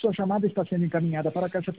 Sua chamada está sendo encaminhada para a caixa